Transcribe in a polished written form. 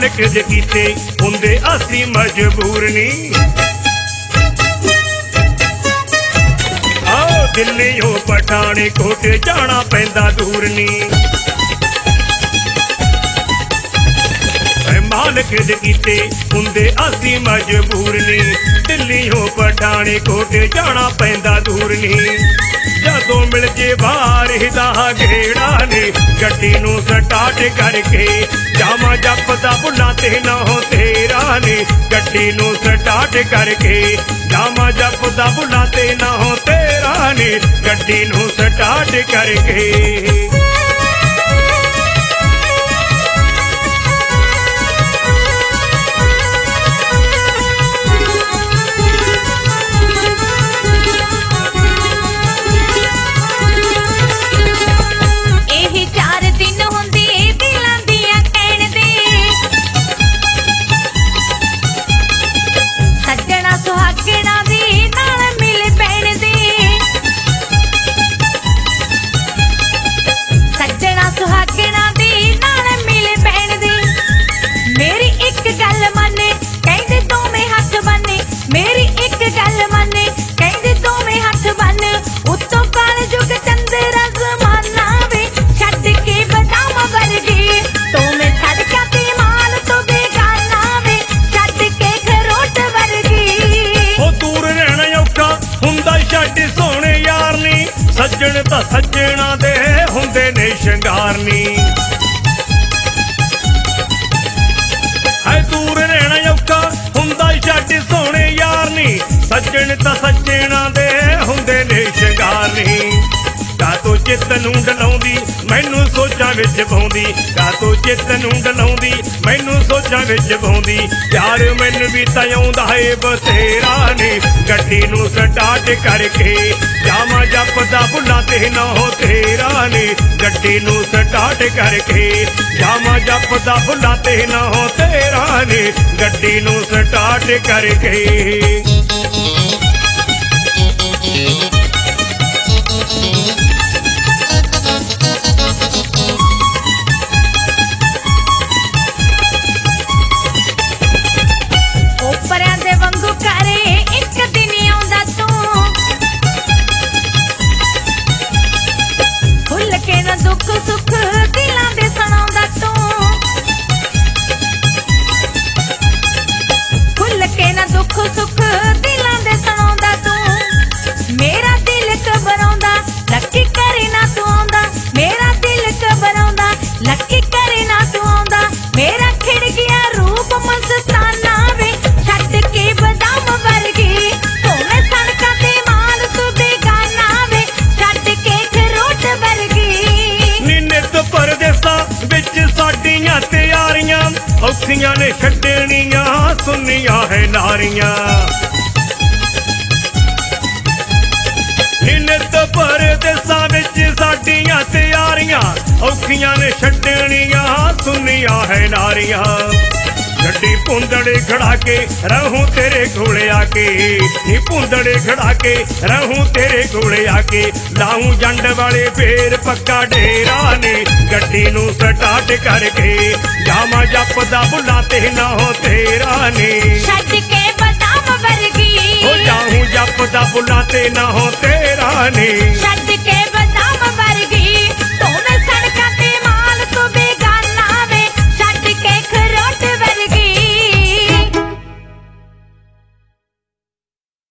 मालिक दे कीते हुंदे असी मजबूर नी। आओ दिल्लीओ पठानकोट जाना पैंदा दूर नी। मालिक दे कीते हुंदे असी मजबूर नी। दिल्लीओ पठानकोट जाना पैंदा दूर नी। जदों मिल जे बाहर हिदा घेड़ा ने गड्डी नूं स्टार्ट करके जामा जपदा भुल्लां ते ना हो तेरा ने गड्डी नूं स्टार्ट करके जामा जपदा भुल्लां ते ना हो तेरा ने गड्डी नूं स्टार्ट करके। सज्जन तां सज्जना दे हुंदे ने शंगार नी। है दूर रहना औखा हुंदा छड्ड सोहणे यार नी। सज्जन तां सज्जना दे हुंदे ने शंगार नी। कातों चित्त नूं डलाउंदी मैनू सोचां विच पाउंदी। कातों चित्त नूं डलाउंदी मैनू सोचां विच पाउंदी। प्यार मैनू भी तां आउंदा है बथेरा ने गड्डी नूं स्टार्ट करके जामा जपदा भुल्लां ते ना हो तेरा ने गड्डी नूं स्टार्ट करके जामा जपदा भुल्लां ते ना हो तेरा ने गड्डी नूं स्टार्ट करके। दुख सुख दिलां दे सुणाउंदा तू खुल के ना दुख सुख दिलां दे सुणाउंदा तू। मेरा दिल घबराउंदा लकी करे ना तू आउंदा। मेरा दिल घबराउंदा लकी करे ना तू आउंदा। मेरा खिड़ गया रूप मस्ताना वे छड्ड के बदाम वर्गी तूने सड़कां ते माल तू बेगाना वे छड्ड के खरोट वर्गी। परदेसा विच साडियां तैयारियां औखियां ने छड्डणियां सुनिया है नारियां। नित परदेसा विच साडियां तैयारियां औखियां ने छड्डणियां सुनिया है नारियां। गड्डी पुंदड़े खड़ा के रहूं तेरे घोड़े आके नी पुंदड़े खड़ा के रहूं तेरे घोड़े आके लाऊं जंड वाले फेर पक्का डेरा ने गड्डी नूं स्टार्ट करके जामा जपदा भुल्लां ते ना हो तेरा ने छड्ड के बदाम वर्गी हो जाऊं जपदा भुल्लां ते ना हो तेरा ने।